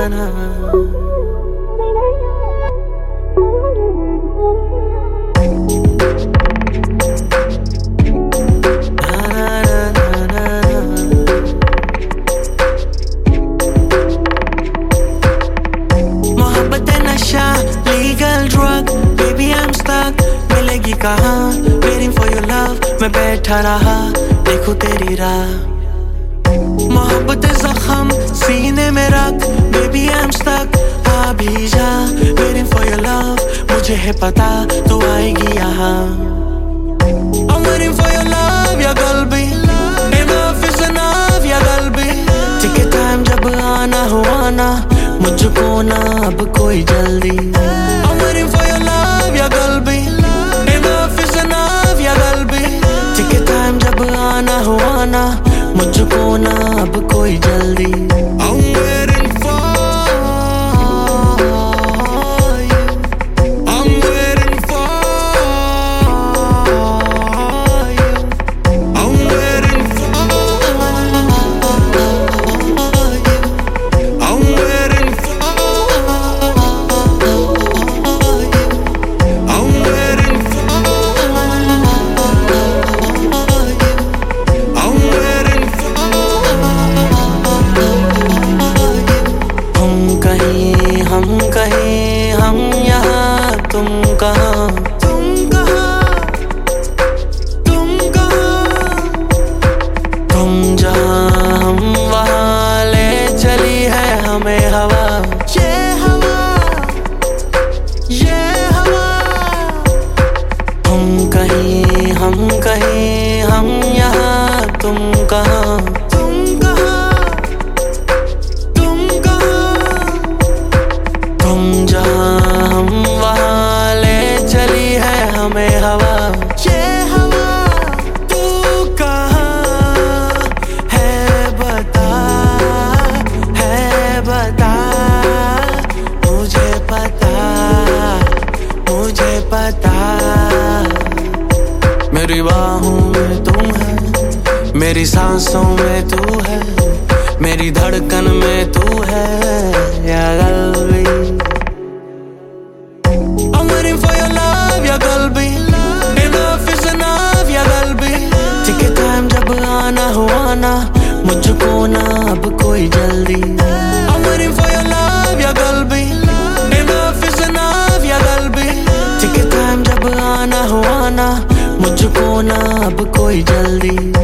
मोहब्बत नशा legal drug, baby I am stuck, मिलेगी कहाँ? वेटिंग फॉर योर लव, मैं बैठा रहा देखूं तेरी राह। मोहब्बत जख्म सीने में रख, बेबी आई एम स्टक, आ भी जा। वेटिंग फॉर योर लव, मुझे है पता तू आएगी यहाँ। I'm waiting for your love या गल्बी, enough is enough या गल्बी। ठीक है टाइम जब आना हो आना, मुझको ना अब कोई जल्दी। I'm waiting for your love या गल्बी, enough is enough या गल्बी। ठीक है टाइम जब आना हो आना, मुझको ना अब कोई जल्दी। I'm waiting for you, I'm waiting for you, I'm waiting for you, I'm waiting for you, I'm waiting for you, I'm waiting for हम कहीं हम यहाँ, तुम कहाँ? तुम कहाँ? तुम कहाँ? तुम जहाँ हम वहाँ ले चली है हमें हवा। ये हवा, ये हवा। हम कहीं हम यहाँ, तुम कहाँ? तुम कहाँ? तुम कहाँ? तुम जहाँ हम वहाँ ले चली है हमें हवा। ये हवा, तू कहाँ है बता, है बता। मुझे पता, मुझे पता। मेरी बाहों में तुम है, मेरी सांसों में तू है, मेरी धड़कन में तू है या गल्बी। I'm waiting for your love या गल्बी, enough is enough या गल्बी। ठीक है टाइम जब आना हो आना, मुझको ना अब कोई जल्दी। I'm waiting for your love या गल्बी, enough is enough या गल्बी। ठीक है टाइम जब आना हो आना, मुझको ना अब कोई जल्दी।